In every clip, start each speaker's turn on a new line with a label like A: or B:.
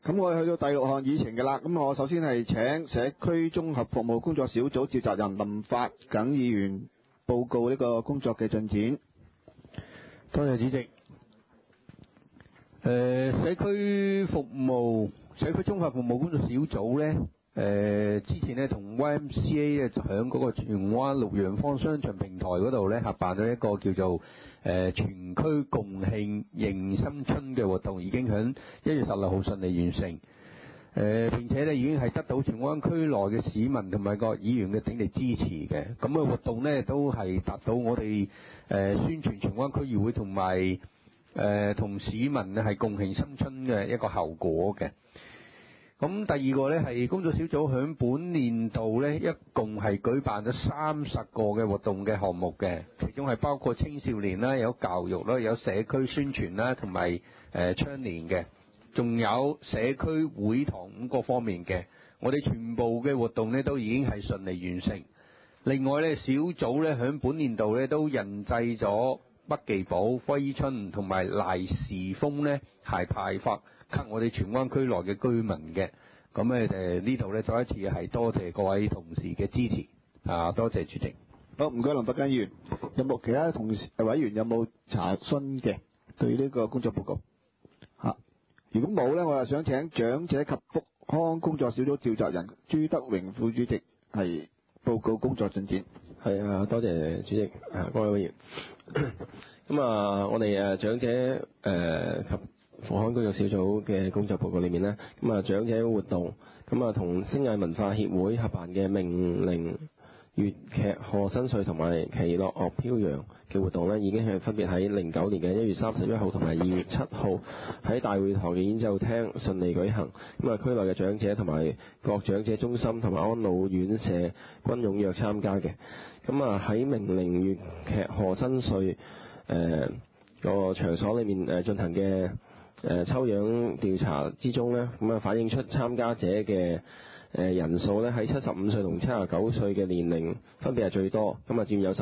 A: 咁我哋去到第6項議程嘅啦。咁我首先係請社區綜合服務工作小組召集人林發耿議員報告呢個工作嘅進展。
B: 多謝主席。社區綜合服務工作小組呢，之前呢同 YMCA 呢就響嗰個荃灣綠洋坊商場平台嗰度呢合辦咗一個叫做全區共慶迎新春嘅活動，已經響1月16號順利完成。並且呢已經係得到荃灣區內嘅市民同埋各議員嘅鼎力支持嘅。咁嘅活動呢都係達到我哋宣傳荃灣區議會同埋同市民呢係共慶新春嘅一個效果嘅。咁第二個呢係工作小組響本年度呢一共係舉辦咗30個嘅活動嘅項目嘅，其中係包括青少年啦、有教育啦、有社區宣傳啦，同埋倡年嘅，仲有社區會堂5個方面嘅。我哋全部嘅活動呢都已經係順利完成。另外呢，小組呢響本年度呢都印製咗北記寶、揮春同埋賴時豐呢係派發給我哋荃灣區內嘅居民嘅。咁咧呢度呢再一次係多謝各位同事嘅支持多謝主席。
A: 好，唔該林發耿議員。有冇其他同事委員有冇查詢嘅對呢個工作報告？如果冇呢，我就想請長者及復康工作小組召集人朱德榮副主席係報告工作進展。
C: 係啊，多謝主席各位委員。咁我哋長者及復康工作小組嘅工作報告裏面呢，咁長者活動，咁同星藝文化協會合辦嘅名伶粵劇賀新歲同埋奇樂樂飄揚嘅活動呢，已經係分別喺09年嘅1月31號同埋2月7號喺大會堂嘅演奏廳順利舉行。咁區內嘅長者同埋各長者中心同埋安老院舍均踴躍參加嘅。咁喺名伶粵劇賀新歲個場所裏面進行嘅抽樣調查之中呢，咁反映出參加者嘅人數呢喺75歲同79歲嘅年齡分別係最多，咁佔有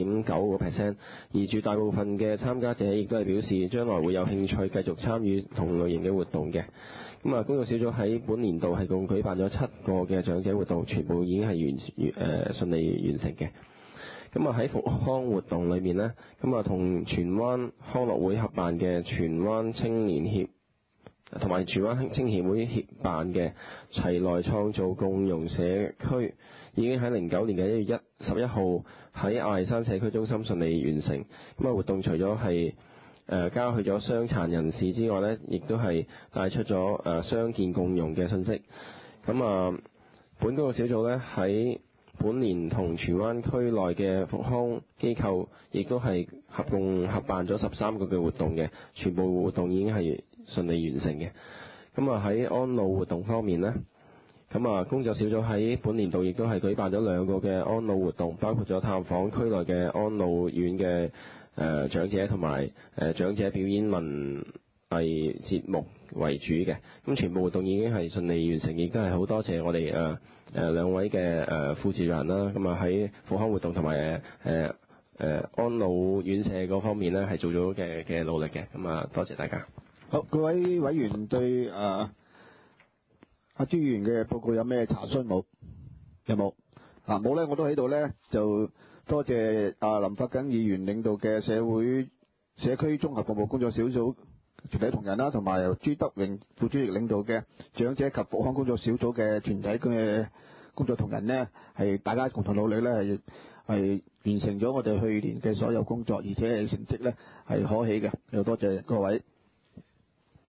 C: 18.9%，而絕大部分嘅參加者亦都係表示將來會有興趣繼續參與同類型嘅活動嘅。咁工作小組喺本年度係共舉辦咗7個嘅長者活動，全部已經係順利完成嘅。咁喺復康活動裏面呢，咁同荃灣康樂會合辦嘅荃灣青年協同埋荃灣青協會協辦嘅齊來創造共融社區，已經喺09年嘅1月11號喺亞麗山社區中心順利完成。咁活動除咗係加去咗傷殘人士之外呢，亦都係帶出咗傷健共融嘅信息。咁本工作小組呢喺本年同荃灣區內嘅復康機構亦都係合辦咗13個嘅活動嘅，全部活動已經係順利完成嘅。咁喺安老活動方面呢，咁工作小組喺本年度亦都係舉辦咗2個嘅安老活動，包括咗探訪區內嘅安老院嘅長者同埋長者表演文藝節目為主嘅。咁全部活動已經係順利完成，亦都係好多謝我哋2位嘅副召集人啦。咁喺復康活動同埋安老院舍嗰方面呢係做咗嘅努力嘅。咁多謝大家。
A: 好，各位委員對朱議員嘅報告有咩查詢冇？有冇？冇呢，我都喺度呢，就多謝林發耿議員領導嘅社區綜合服務工作小組全體同仁啦，同埋由朱德榮副主席領導嘅長者及復康工作小組嘅全體嘅工作同仁呢，係大家共同努力呢，係完成咗我哋去年嘅所有工作，而且係成績呢係可喜嘅，又多謝各位。